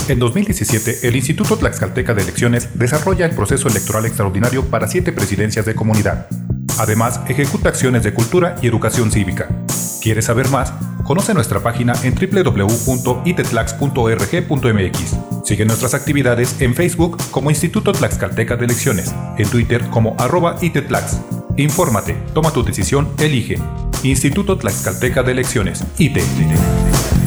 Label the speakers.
Speaker 1: En 2017, el Instituto Tlaxcalteca de Elecciones desarrolla el proceso electoral extraordinario para 7 presidencias de comunidad. Además, ejecuta acciones de cultura y educación cívica. ¿Quieres saber más? Conoce nuestra página en www.itetlax.org.mx. Sigue nuestras actividades en Facebook como Instituto Tlaxcalteca de Elecciones, en Twitter como @itetlax. Infórmate, toma tu decisión, elige. Instituto Tlaxcalteca de Elecciones, ITE.